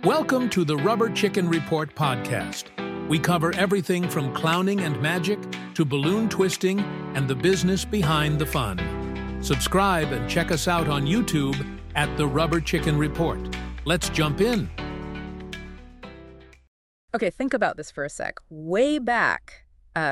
Welcome to the Rubber Chicken Report podcast. We cover everything from clowning and magic to balloon twisting and the business behind the fun. Subscribe and check us out on YouTube at the Rubber Chicken Report. Let's jump in. Okay, think about this for a sec. Way back,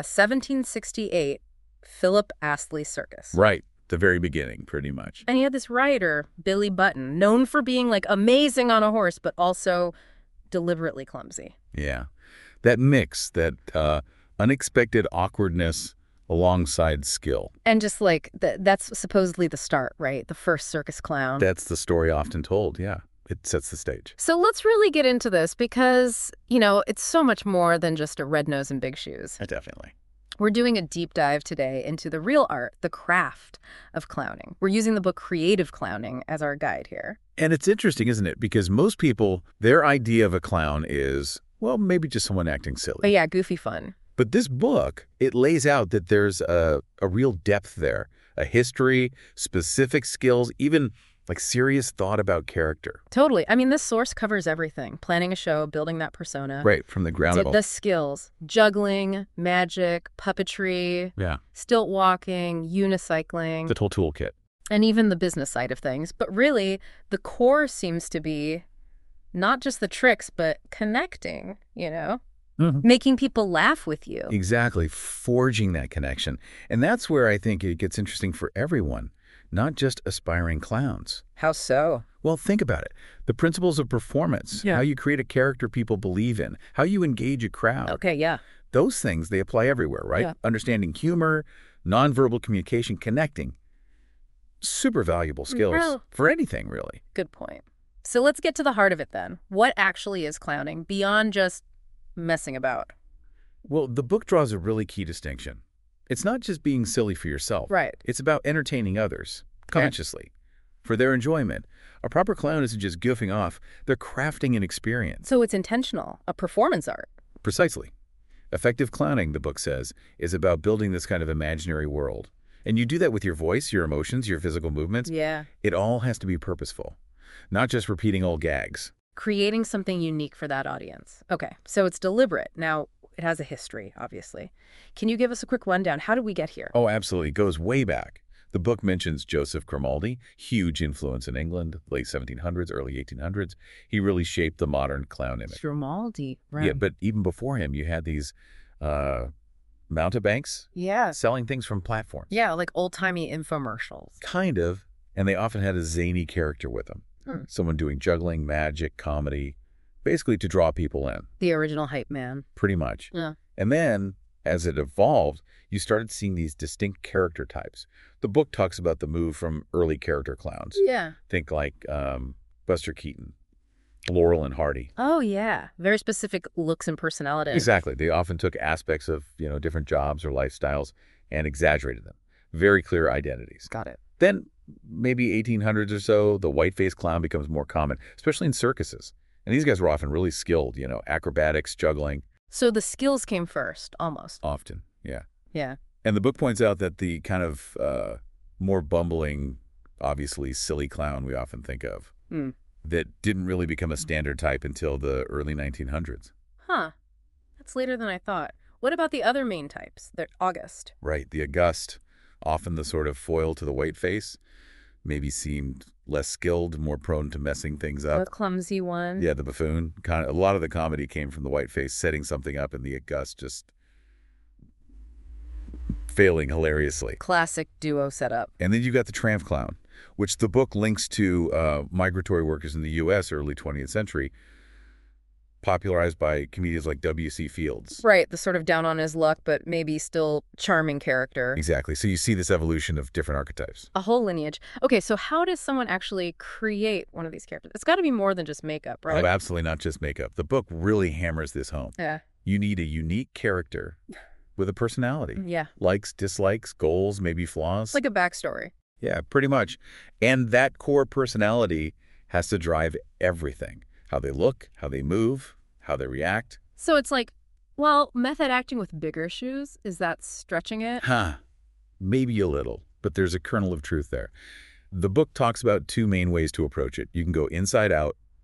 1768, Philip Astley Circus. Right. The very beginning, pretty much. And he had this rider, Billy Button, known for being like amazing on a horse, but also deliberately clumsy. Yeah. That mix, that unexpected awkwardness alongside skill. And just like, that's supposedly the start, right? The first circus clown. That's the story often told, yeah. It sets the stage. So let's really get into this because, it's so much more than just a red nose and big shoes. Definitely. We're doing a deep dive today into the real art, the craft of clowning. We're using the book Creative Clowning as our guide here. And it's interesting, isn't it? Because most people, their idea of a clown is, well, maybe just someone acting silly. Oh, yeah, goofy fun. But this book, it lays out that there's a real depth there, a history, specific skills, even like serious thought about character. Totally. I mean, this source covers everything. Planning a show, building that persona. Right, from the ground up. The skills, juggling, magic, puppetry, stilt walking, unicycling. The whole toolkit. And even the business side of things. But really, the core seems to be not just the tricks, but connecting, Making people laugh with you. Exactly, forging that connection. And that's where I think it gets interesting for everyone. Not just aspiring clowns. How so? Well, think about it. The principles of performance, how you create a character people believe in, how you engage a crowd. Okay, yeah. Those things, they apply everywhere, right? Yeah. Understanding humor, nonverbal communication, connecting. Super valuable skills for anything, really. Good point. So let's get to the heart of it then. What actually is clowning beyond just messing about? Well, the book draws a really key distinction. It's not just being silly for yourself. Right. It's about entertaining others, consciously, for their enjoyment. A proper clown isn't just goofing off. They're crafting an experience. So it's intentional, a performance art. Precisely. Effective clowning, the book says, is about building this kind of imaginary world. And you do that with your voice, your emotions, your physical movements. Yeah. It all has to be purposeful, not just repeating old gags. Creating something unique for that audience. Okay, so it's deliberate. Now, it has a history, obviously. Can you give us a quick rundown? How did we get here? Oh, absolutely. It goes way back. The book mentions Joseph Grimaldi, huge influence in England, late 1700s, early 1800s. He really shaped the modern clown image. Grimaldi, right. Yeah, but even before him, you had these mountebanks selling things from platforms. Yeah, like old-timey infomercials. Kind of, and they often had a zany character with them. Someone doing juggling, magic, comedy, basically to draw people in. The original hype man. Pretty much. Yeah. And then, as it evolved, you started seeing these distinct character types. The book talks about the move from early character clowns. Yeah. Think like Buster Keaton, Laurel and Hardy. Oh, yeah. Very specific looks and personalities. Exactly. They often took aspects of, different jobs or lifestyles and exaggerated them. Very clear identities. Got it. Then, maybe 1800s or so, the white-faced clown becomes more common, especially in circuses. And these guys were often really skilled, acrobatics, juggling. So the skills came first, almost. Often, yeah. Yeah. And the book points out that the kind of more bumbling, obviously silly clown we often think of, that didn't really become a standard type until the early 1900s. Huh. That's later than I thought. What about the other main types? The August. Right. The August, often the sort of foil to the white face, maybe seemed less skilled, more prone to messing things up. The clumsy one. Yeah, the buffoon. A lot of the comedy came from the white face setting something up and the August just failing hilariously. Classic duo setup. And then you got the tramp clown, which the book links to migratory workers in the U.S. early 20th century, popularized by comedians like W.C. Fields. Right, the sort of down on his luck, but maybe still charming character. Exactly. So you see this evolution of different archetypes. A whole lineage. Okay, so how does someone actually create one of these characters? It's got to be more than just makeup, right? Oh, absolutely not just makeup. The book really hammers this home. Yeah. You need a unique character with a personality. Yeah. Likes, dislikes, goals, maybe flaws. Like a backstory. Yeah, pretty much. And that core personality has to drive everything. How they look, how they move, how they react. So it's like, well, method acting with bigger shoes, is that stretching it? Maybe a little, but there's a kernel of truth there. The book talks about two main ways to approach it. You can go inside out,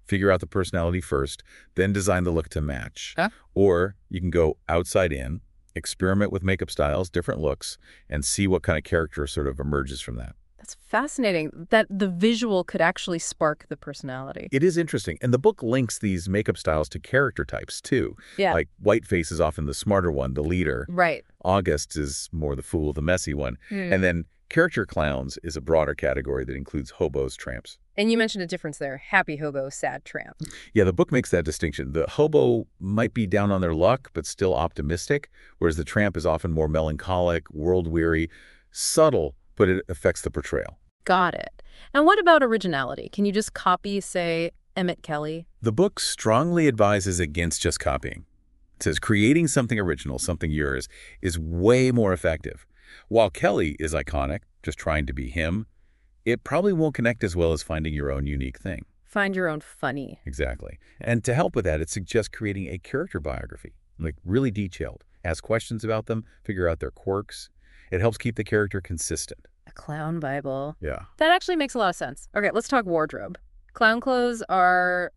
Figure out the personality first, then design the look to match. Huh? Or you can go outside in, experiment with makeup styles, different looks, and see what kind of character sort of emerges from that. That's fascinating that the visual could actually spark the personality. It is interesting. And the book links these makeup styles to character types, too. Yeah. Like Whiteface is often the smarter one, the leader. Right. August is more the fool, the messy one. And then character clowns is a broader category that includes hobos, tramps. And you mentioned a difference there. Happy hobo, sad tramp. Yeah, the book makes that distinction. The hobo might be down on their luck, but still optimistic, whereas the tramp is often more melancholic, world-weary, subtle, but it affects the portrayal. Got it. And what about originality? Can you just copy, say, Emmett Kelly? The book strongly advises against just copying. It says creating something original, something yours, is way more effective. While Kelly is iconic, just trying to be him, it probably won't connect as well as finding your own unique thing. Find your own funny. Exactly. And to help with that, it suggests creating a character biography, like really detailed. Ask questions about them, figure out their quirks. It helps keep the character consistent. A clown Bible. Yeah. That actually makes a lot of sense. Okay, let's talk wardrobe. Clown clothes are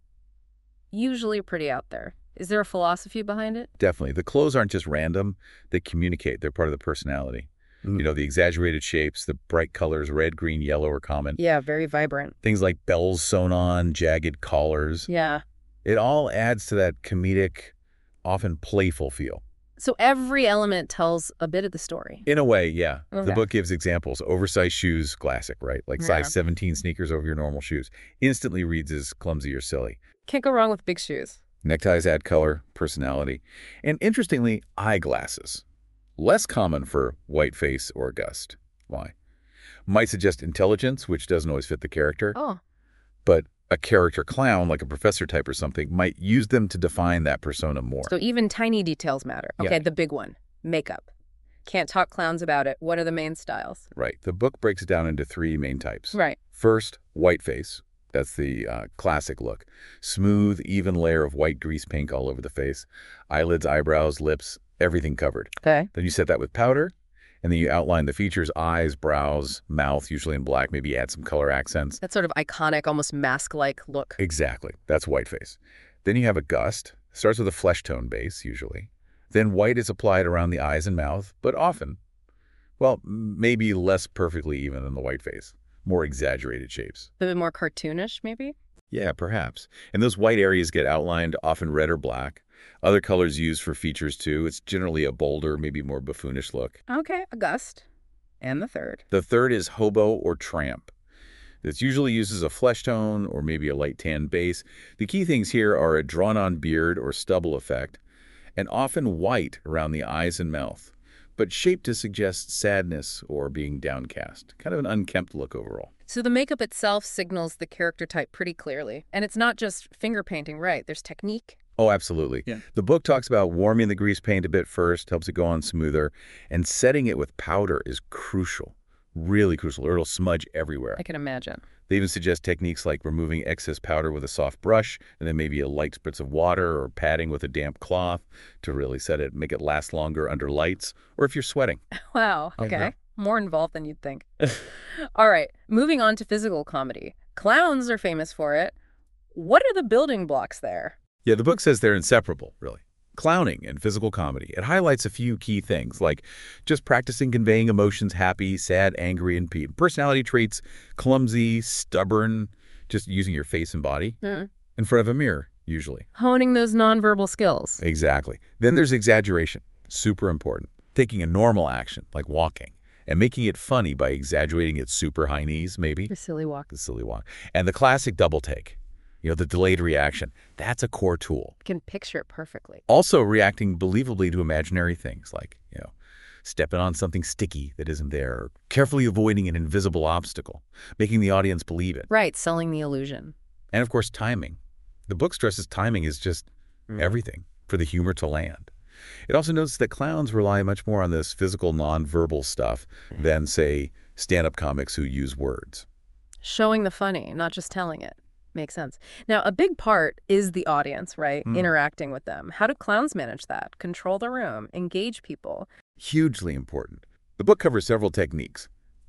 usually pretty out there. Is there a philosophy behind it? Definitely. The clothes aren't just random. They communicate. They're part of the personality. You know, the exaggerated shapes, the bright colors, red, green, yellow are common. Yeah, very vibrant. Things like bells sewn on, jagged collars. Yeah. It all adds to that comedic, often playful feel. So every element tells a bit of the story. In a way, yeah. Okay. The book gives examples. Oversized shoes, classic, right? Like size 17 sneakers over your normal shoes. Instantly reads as clumsy or silly. Can't go wrong with big shoes. Neckties add color, personality. And interestingly, eyeglasses. Less common for Whiteface or Gust. Why? Might suggest intelligence, which doesn't always fit the character. Oh. But a character clown, like a professor type or something, might use them to define that persona more. So even tiny details matter. Okay, Yeah. The big one, makeup. Can't talk clowns about it. What are the main styles? Right. The book breaks it down into three main types. Right. First, Whiteface. That's the classic look. Smooth, even layer of white grease paint all over the face. Eyelids, eyebrows, lips, everything covered. Okay. Then you set that with powder, and then you outline the features, eyes, brows, mouth, usually in black, maybe add some color accents. That sort of iconic, almost mask-like look. Exactly. That's Whiteface. Then you have a Gust. Starts with a flesh tone base, usually. Then white is applied around the eyes and mouth, but often, well, maybe less perfectly even than the Whiteface. More exaggerated shapes. A bit more cartoonish, maybe? Yeah, perhaps. And those white areas get outlined, often red or black. Other colors used for features, too. It's generally a bolder, maybe more buffoonish look. Okay, a Gust. And the third. The third is hobo or tramp. This usually uses a flesh tone or maybe a light tan base. The key things here are a drawn-on beard or stubble effect, and often white around the eyes and mouth, but shaped to suggest sadness or being downcast. Kind of an unkempt look overall. So the makeup itself signals the character type pretty clearly. And it's not just finger painting, right? There's technique. Oh, absolutely. Yeah. The book talks about warming the grease paint a bit first, helps it go on smoother, and setting it with powder is crucial, really crucial, or it'll smudge everywhere. I can imagine. They even suggest techniques like removing excess powder with a soft brush, and then maybe a light spritz of water or padding with a damp cloth to really set it, make it last longer under lights, or if you're sweating. Wow, okay. More involved than you'd think. All right, moving on to physical comedy. Clowns are famous for it. What are the building blocks there? Yeah, the book says they're inseparable, really. Clowning and physical comedy. It highlights a few key things, like just practicing conveying emotions happy, sad, angry, and personality traits, clumsy, stubborn, just using your face and body in front of a mirror, usually. Honing those nonverbal skills. Exactly. Then there's exaggeration, super important. Taking a normal action, like walking, and making it funny by exaggerating its super high knees, maybe. The silly walk. The silly walk. And the classic double take. The delayed reaction. That's a core tool. I can picture it perfectly. Also reacting believably to imaginary things like, stepping on something sticky that isn't there, or carefully avoiding an invisible obstacle, making the audience believe it. Right, selling the illusion. And of course, timing. The book stresses timing is just everything for the humor to land. It also notes that clowns rely much more on this physical, nonverbal stuff than, say, stand-up comics who use words. Showing the funny, not just telling it. Makes sense. Now, a big part is the audience, right? Interacting with them. How do clowns manage that? Control the room, engage people. Hugely important. The book covers several techniques.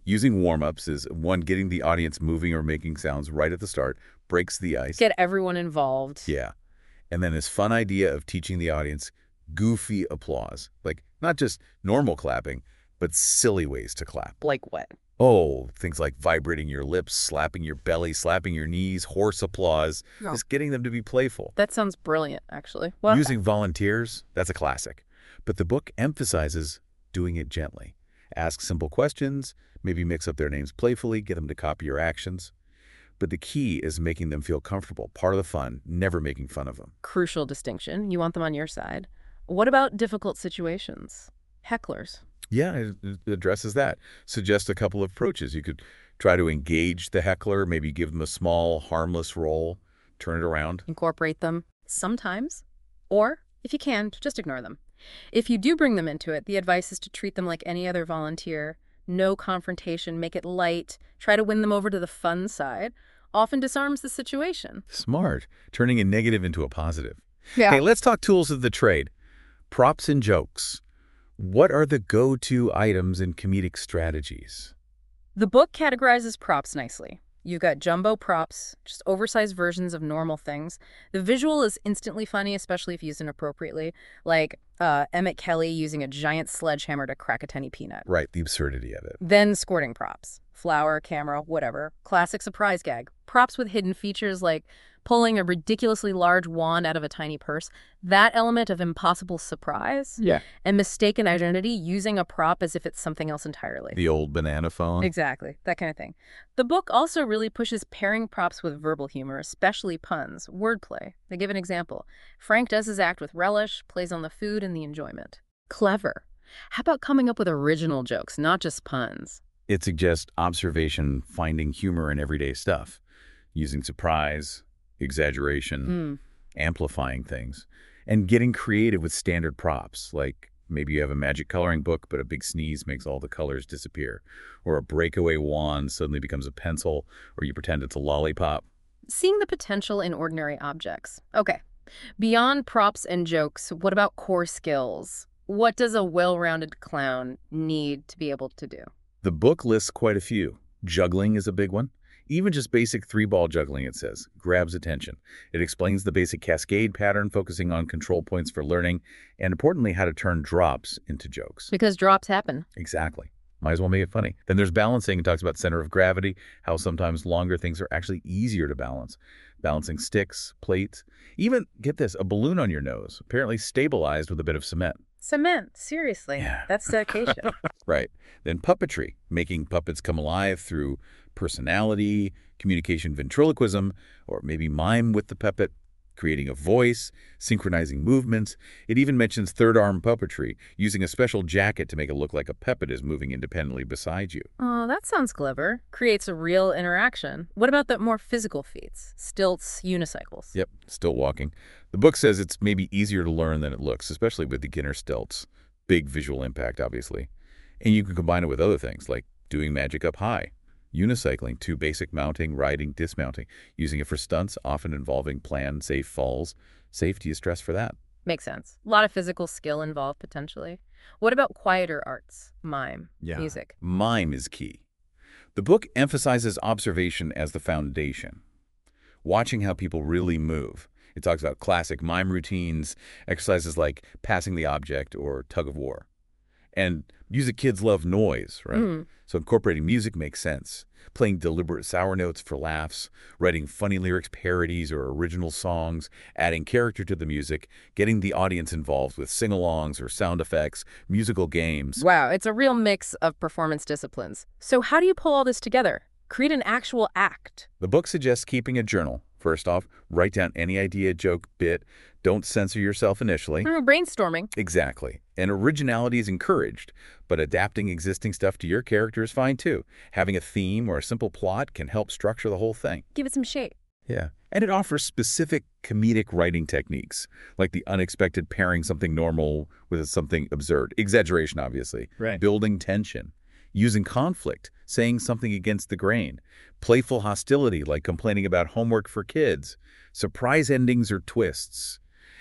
Using warm-ups is one, getting the audience moving or making sounds right at the start, breaks the ice. Get everyone involved. Yeah. And then this fun idea of teaching the audience goofy applause. Like, not just normal clapping, but silly ways to clap. Like what? Oh, things like vibrating your lips, slapping your belly, slapping your knees, horse applause. Oh. Just getting them to be playful. That sounds brilliant, actually. Well, Using volunteers, that's a classic. But the book emphasizes doing it gently. Ask simple questions, maybe mix up their names playfully, get them to copy your actions. But the key is making them feel comfortable, part of the fun, never making fun of them. crucial distinction. You want them on your side. What about difficult situations? Hecklers. Yeah, it addresses that. Suggest a couple of approaches. You could try to engage the heckler, maybe give them a small, harmless role, turn it around. Incorporate them sometimes. Or, if you can, just ignore them. If you do bring them into it, the advice is to treat them like any other volunteer. No confrontation, make it light, try to win them over to the fun side. Often disarms the situation. Smart. Turning a negative into a positive. Yeah. Hey, let's talk tools of the trade. Props and jokes. What are the go-to items in comedic strategies? The book categorizes props nicely. You've got jumbo props, just oversized versions of normal things. The visual is instantly funny, especially if used inappropriately, like Emmett Kelly using a giant sledgehammer to crack a tiny peanut. Right, the absurdity of it. Then squirting props. Flower, camera, whatever. Classic surprise gag. Props with hidden features like pulling a ridiculously large wand out of a tiny purse. That element of impossible surprise. Yeah. And mistaken identity, using a prop as if it's something else entirely. The old banana phone. Exactly, that kind of thing. The book also really pushes pairing props with verbal humor, especially puns, wordplay. They give an example. Frank does his act with relish, plays on the food and the enjoyment. Clever. How about coming up with original jokes, not just puns? It suggests observation, finding humor in everyday stuff, using surprise, exaggeration, amplifying things, and getting creative with standard props, like maybe you have a magic coloring book, but a big sneeze makes all the colors disappear, or a breakaway wand suddenly becomes a pencil, or you pretend it's a lollipop. Seeing the potential in ordinary objects. Okay, beyond props and jokes, what about core skills? What does a well-rounded clown need to be able to do? The book lists quite a few. Juggling is a big one. Even just basic three-ball juggling, it says, grabs attention. It explains the basic cascade pattern, focusing on control points for learning, and importantly, how to turn drops into jokes. Because drops happen. Exactly. Might as well make it funny. Then there's balancing. It talks about center of gravity, how sometimes longer things are actually easier to balance. Balancing sticks, plates, even, get this, a balloon on your nose, apparently stabilized with a bit of cement. Cement, seriously. Yeah. That's dedication. Right. Then puppetry, making puppets come alive through personality, communication ventriloquism, or maybe mime with the puppet, creating a voice, synchronizing movements. It even mentions third-arm puppetry, using a special jacket to make it look like a puppet is moving independently beside you. Oh, that sounds clever. Creates a real interaction. What about the more physical feats? Stilts, unicycles. Yep, still walking. The book says it's maybe easier to learn than it looks, especially with beginner stilts. Big visual impact, obviously. And you can combine it with other things, like doing magic up high, unicycling, to basic mounting, riding, dismounting, using it for stunts, often involving planned, safe falls. Safety is stressed for that. Makes sense. A lot of physical skill involved, potentially. What about quieter arts? Mime, music. Mime is key. The book emphasizes observation as the foundation. Watching how people really move. It talks about classic mime routines, exercises like passing the object or tug of war. And music kids love noise, right? So incorporating music makes sense. Playing deliberate sour notes for laughs, writing funny lyrics, parodies, or original songs, adding character to the music, getting the audience involved with sing-alongs or sound effects, musical games. Wow, it's a real mix of performance disciplines. So how do you pull all this together? Create an actual act. The book suggests keeping a journal. First off, write down any idea, joke, bit. Don't censor yourself initially. Brainstorming. Exactly. And originality is encouraged, but adapting existing stuff to your character is fine too. Having a theme or a simple plot can help structure the whole thing. Give it some shape. Yeah. And it offers specific comedic writing techniques, like the unexpected pairing something normal with something absurd. Exaggeration, obviously. Right. Building tension. Using conflict, saying something against the grain. Playful hostility, like complaining about homework for kids. Surprise endings or twists.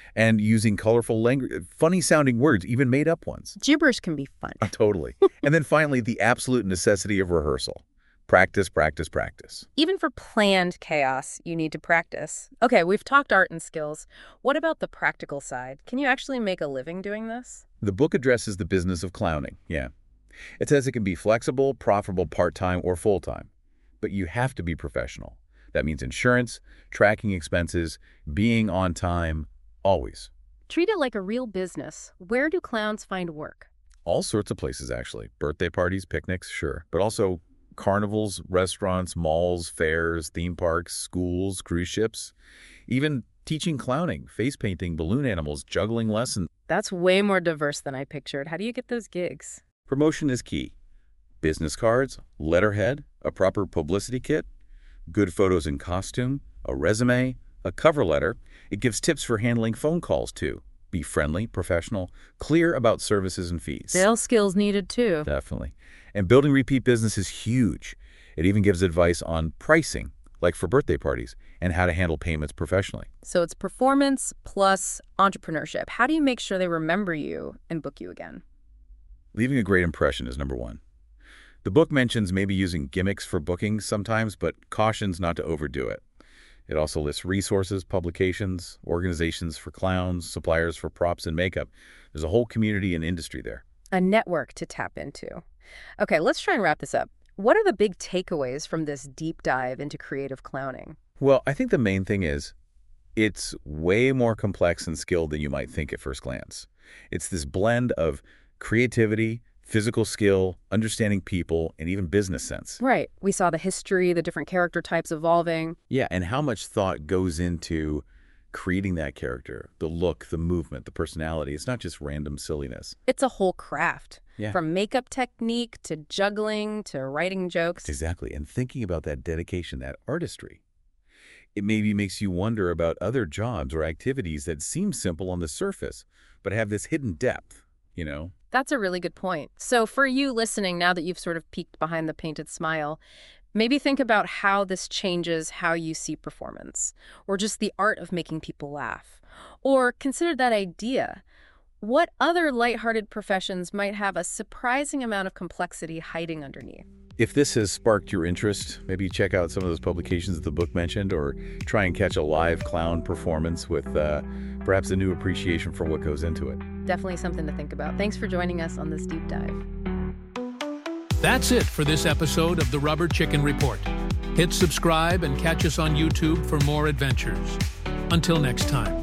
And using colorful language, funny-sounding words, even made-up ones. Gibberish can be fun. Totally. And then finally, the absolute necessity of rehearsal. Practice, practice, practice. Even for planned chaos, you need to practice. Okay, we've talked art and skills. What about the practical side? Can you actually make a living doing this? The book addresses the business of clowning, yeah. It says it can be flexible, profitable part-time or full-time. But you have to be professional. That means insurance, tracking expenses, being on time, always. Treat it like a real business. Where do clowns find work? All sorts of places, actually. Birthday parties, picnics, sure. But also carnivals, restaurants, malls, fairs, theme parks, schools, cruise ships. Even teaching clowning, face painting, balloon animals, juggling lessons. That's way more diverse than I pictured. How do you get those gigs? Promotion is key. Business cards, letterhead, a proper publicity kit, good photos and costume, a resume, a cover letter. It gives tips for handling phone calls, too. Be friendly, professional, clear about services and fees. Sales skills needed, too. Definitely. And building repeat business is huge. It even gives advice on pricing, like for birthday parties, and how to handle payments professionally. So it's performance plus entrepreneurship. How do you make sure they remember you and book you again? Leaving a great impression is number one. The book mentions maybe using gimmicks for bookings sometimes, but cautions not to overdo it. It also lists resources, publications, organizations for clowns, suppliers for props and makeup. There's a whole community and industry there. A network to tap into. Okay, let's try and wrap this up. What are the big takeaways from this deep dive into creative clowning? Well, I think the main thing is it's way more complex and skilled than you might think at first glance. It's this blend of creativity, physical skill, understanding people, and even business sense. Right. We saw the history, the different character types evolving. Yeah, and how much thought goes into creating that character, the look, the movement, the personality. It's not just random silliness. It's a whole craft. Yeah. From makeup technique to juggling to writing jokes. Exactly. And thinking about that dedication, that artistry. It maybe makes you wonder about other jobs or activities that seem simple on the surface, but have this hidden depth, you know? That's a really good point. So for you listening, now that you've sort of peeked behind the painted smile, maybe think about how this changes how you see performance, or just the art of making people laugh. Or consider that idea. What other lighthearted professions might have a surprising amount of complexity hiding underneath? If this has sparked your interest, maybe check out some of those publications that the book mentioned, or try and catch a live clown performance with perhaps a new appreciation for what goes into it. Definitely something to think about. Thanks for joining us on this deep dive. That's it for this episode of the Rubber Chicken Report. Hit subscribe and catch us on YouTube for more adventures. Until next time.